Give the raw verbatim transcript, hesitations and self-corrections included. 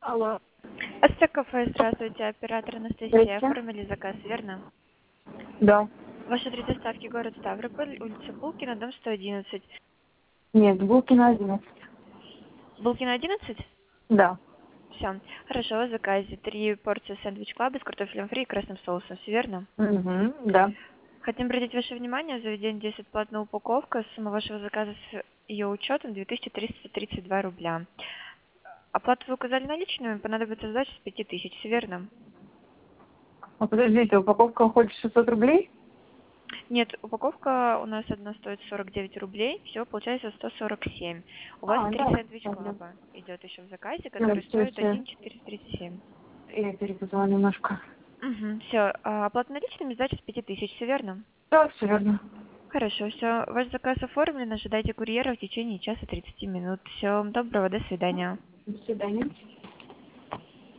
Алло. Астекафе, здравствуйте, оператор Анастасия. Здрасте. Оформили заказ, верно? Да. Ваш адрес доставки город Ставрополь, улица Булкина, дом сто одиннадцать. Нет, Булкина одиннадцать. Булкина одиннадцать? Да. Все. Хорошо, в заказе три порции сэндвич клаба с картофелем фри и красным соусом, все верно? Угу, да. Хотим обратить ваше внимание, в заведении действует платная упаковка, сумма вашего заказа с ее учетом две тысячи триста тридцать два рубля. Оплату вы указали наличными, понадобится сдача с пяти тысяч, все верно? А подождите, упаковка уходит шестьсот рублей? Нет, упаковка у нас одна стоит сорок девять рублей, всего получается сто сорок семь. У вас А, три да. сэндвич Ладно. клаба идет еще в заказе, Ну, который все, стоит все. один четыреста тридцать семь. Я перепутала немножко. Угу, все. Оплата наличными, сдача с пяти тысяч, все верно? Да, все верно. Хорошо, все. Ваш заказ оформлен, ожидайте курьера в течение часа тридцати минут. Всего вам доброго, до свидания. До свидания.